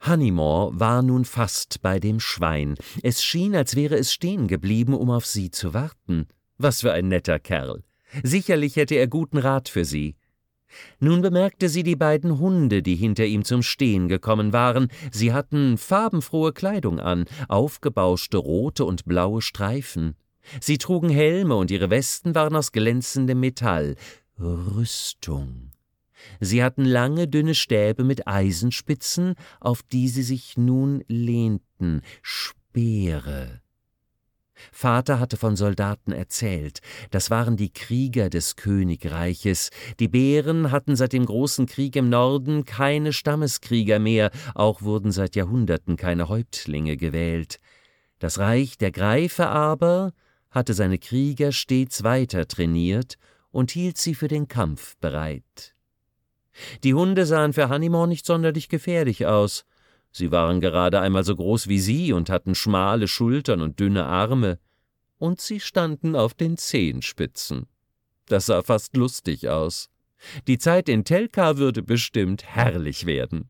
Hannimore war nun fast bei dem Schwein. Es schien, als wäre es stehen geblieben, um auf sie zu warten. Was für ein netter Kerl! Sicherlich hätte er guten Rat für sie. Nun bemerkte sie die beiden Hunde, die hinter ihm zum Stehen gekommen waren. Sie hatten farbenfrohe Kleidung an, aufgebauschte rote und blaue Streifen. Sie trugen Helme und ihre Westen waren aus glänzendem Metall. Rüstung. Sie hatten lange, dünne Stäbe mit Eisenspitzen, auf die sie sich nun lehnten. Speere. Vater hatte von Soldaten erzählt. Das waren die Krieger des Königreiches. Die Bären hatten seit dem großen Krieg im Norden keine Stammeskrieger mehr, auch wurden seit Jahrhunderten keine Häuptlinge gewählt. Das Reich der Greife aber hatte seine Krieger stets weiter trainiert und hielt sie für den Kampf bereit. Die Hunde sahen für Hannimore nicht sonderlich gefährlich aus. Sie waren gerade einmal so groß wie sie und hatten schmale Schultern und dünne Arme. Und sie standen auf den Zehenspitzen. Das sah fast lustig aus. Die Zeit in Tel-Kar würde bestimmt herrlich werden.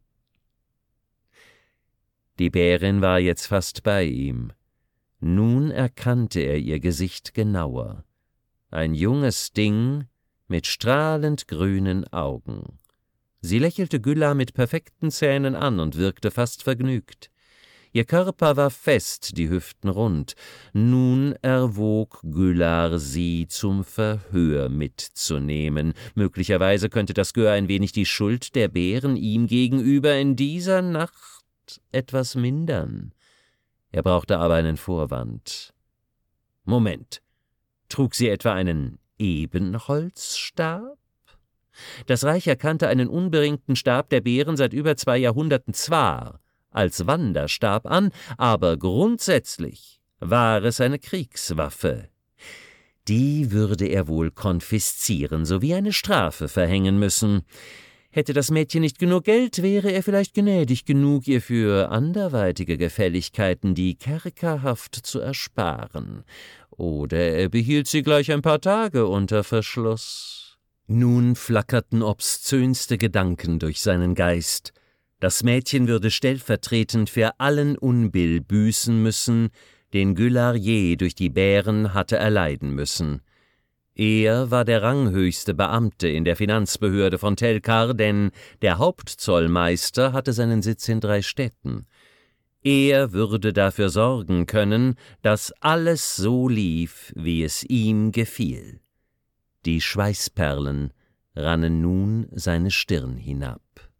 Die Bärin war jetzt fast bei ihm. Nun erkannte er ihr Gesicht genauer. Ein junges Ding mit strahlend grünen Augen. Sie lächelte Gülar mit perfekten Zähnen an und wirkte fast vergnügt. Ihr Körper war fest, die Hüften rund. Nun erwog Gülar, sie zum Verhör mitzunehmen. Möglicherweise könnte das Gehör ein wenig die Schuld der Bären ihm gegenüber in dieser Nacht etwas mindern. Er brauchte aber einen Vorwand. Moment, trug sie etwa einen Ebenholzstab? Das Reich erkannte einen unberingten Stab der Bären seit über 2 Jahrhunderten zwar als Wanderstab an, aber grundsätzlich war es eine Kriegswaffe. Die würde er wohl konfiszieren sowie eine Strafe verhängen müssen. Hätte das Mädchen nicht genug Geld, wäre er vielleicht gnädig genug, ihr für anderweitige Gefälligkeiten die Kerkerhaft zu ersparen. Oder er behielt sie gleich ein paar Tage unter Verschluss. Nun flackerten obszönste Gedanken durch seinen Geist. Das Mädchen würde stellvertretend für allen Unbill büßen müssen, den Gülar je durch die Bären hatte erleiden müssen. Er war der ranghöchste Beamte in der Finanzbehörde von Tel-Kar, denn der Hauptzollmeister hatte seinen Sitz in 3 Städten. Er würde dafür sorgen können, dass alles so lief, wie es ihm gefiel. Die Schweißperlen rannen nun seine Stirn hinab.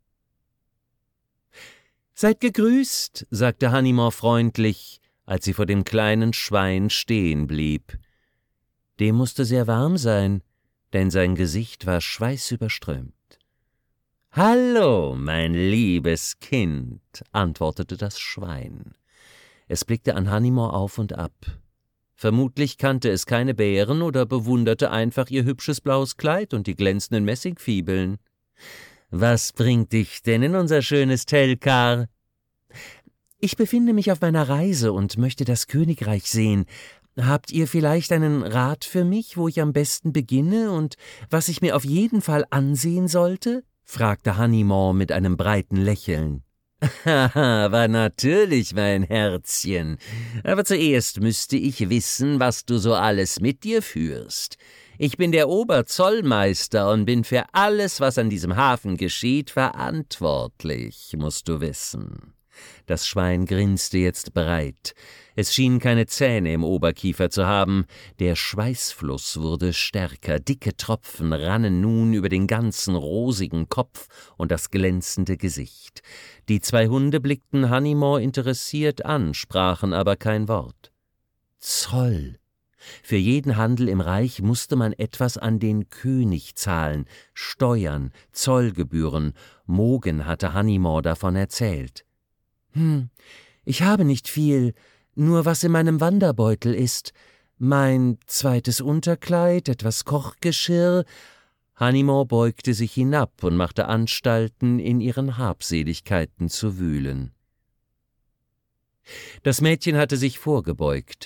»Seid gegrüßt«, sagte Hannimore freundlich, als sie vor dem kleinen Schwein stehen blieb. Dem musste sehr warm sein, denn sein Gesicht war schweißüberströmt. »Hallo, mein liebes Kind«, antwortete das Schwein. Es blickte an Hannimore auf und ab. Vermutlich kannte es keine Bären oder bewunderte einfach ihr hübsches blaues Kleid und die glänzenden Messingfibeln. »Was bringt dich denn in unser schönes Tel-Kar?« »Ich befinde mich auf meiner Reise und möchte das Königreich sehen. Habt ihr vielleicht einen Rat für mich, wo ich am besten beginne und was ich mir auf jeden Fall ansehen sollte?« fragte Hannimore mit einem breiten Lächeln. »Haha, aber natürlich, mein Herzchen. Aber zuerst müsste ich wissen, was du so alles mit dir führst. Ich bin der Oberzollmeister und bin für alles, was an diesem Hafen geschieht, verantwortlich, musst du wissen.« Das Schwein grinste jetzt breit. Es schien keine Zähne im Oberkiefer zu haben. Der Schweißfluss wurde stärker. Dicke Tropfen rannen nun über den ganzen rosigen Kopf und das glänzende Gesicht. Die 2 Hunde blickten Hannimore interessiert an, sprachen aber kein Wort. Zoll. Für jeden Handel im Reich musste man etwas an den König zahlen, Steuern, Zollgebühren. Mogen hatte Hannimore davon erzählt. Ich habe nicht viel, nur was in meinem Wanderbeutel ist. Mein 2. Unterkleid, etwas Kochgeschirr.« Hannimore beugte sich hinab und machte Anstalten, in ihren Habseligkeiten zu wühlen. Das Mädchen hatte sich vorgebeugt.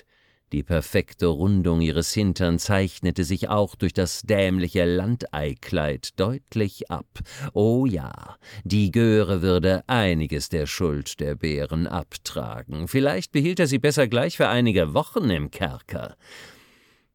Die perfekte Rundung ihres Hintern zeichnete sich auch durch das dämliche Landeikleid deutlich ab. Oh ja, die Göre würde einiges der Schuld der Bären abtragen. Vielleicht behielt er sie besser gleich für einige Wochen im Kerker.